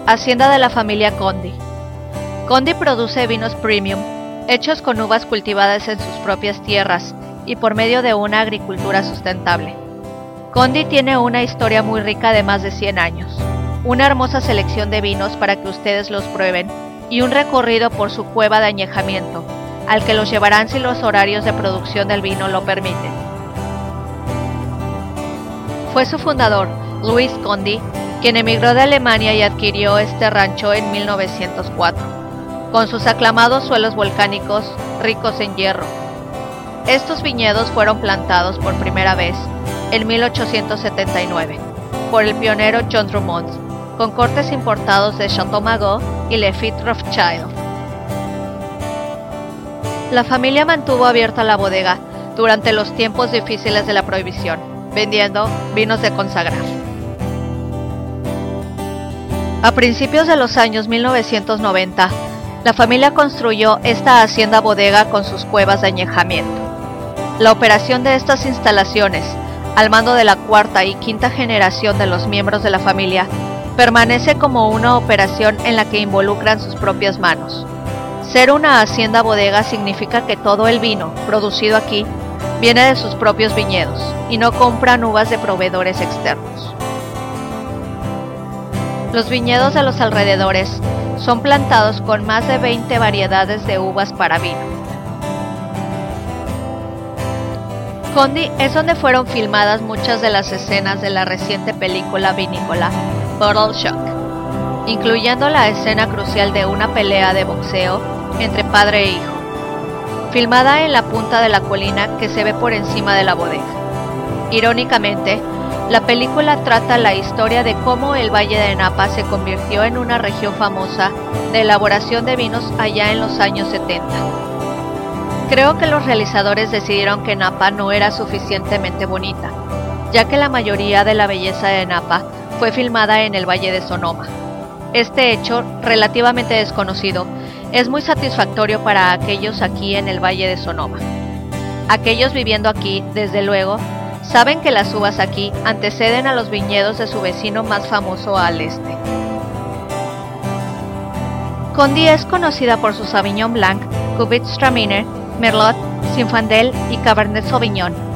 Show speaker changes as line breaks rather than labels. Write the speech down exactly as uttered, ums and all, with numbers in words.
Hacienda de la familia Condy. Condy produce vinos premium, hechos con uvas cultivadas en sus propias tierras y por medio de una agricultura sustentable. Condy tiene una historia muy rica de más de cien años, una hermosa selección de vinos para que ustedes los prueben y un recorrido por su cueva de añejamiento, al que los llevarán si los horarios de producción del vino lo permiten. Fue su fundador, Louis Condy, quien emigró de Alemania y adquirió este rancho en mil novecientos cuatro, con sus aclamados suelos volcánicos ricos en hierro. Estos viñedos fueron plantados por primera vez en mil ochocientos setenta y nueve por el pionero John Drummond, con cortes importados de Chateau Margaux y Lafite Rothschild. La familia mantuvo abierta la bodega durante los tiempos difíciles de la prohibición, vendiendo vinos de consagrar. A principios de los años mil novecientos noventa, la familia construyó esta hacienda bodega con sus cuevas de añejamiento. La operación de estas instalaciones, al mando de la cuarta y quinta generación de los miembros de la familia, permanece como una operación en la que involucran sus propias manos. Ser una hacienda bodega significa que todo el vino producido aquí viene de sus propios viñedos y no compran uvas de proveedores externos. Los viñedos de los alrededores son plantados con más de veinte variedades de uvas para vino. Condy es donde fueron filmadas muchas de las escenas de la reciente película vinícola Bottle Shock, incluyendo la escena crucial de una pelea de boxeo entre padre e hijo, filmada en la punta de la colina que se ve por encima de la bodega. Irónicamente, la película trata la historia de cómo el Valle de Napa se convirtió en una región famosa de elaboración de vinos allá en los años setenta. Creo que los realizadores decidieron que Napa no era suficientemente bonita, ya que la mayoría de la belleza de Napa fue filmada en el Valle de Sonoma. Este hecho, relativamente desconocido, es muy satisfactorio para aquellos aquí en el Valle de Sonoma. Aquellos viviendo aquí, desde luego, saben que las uvas aquí anteceden a los viñedos de su vecino más famoso al este. Condy es conocida por su Sauvignon Blanc, Cuvée Traminer, Merlot, Zinfandel y Cabernet Sauvignon.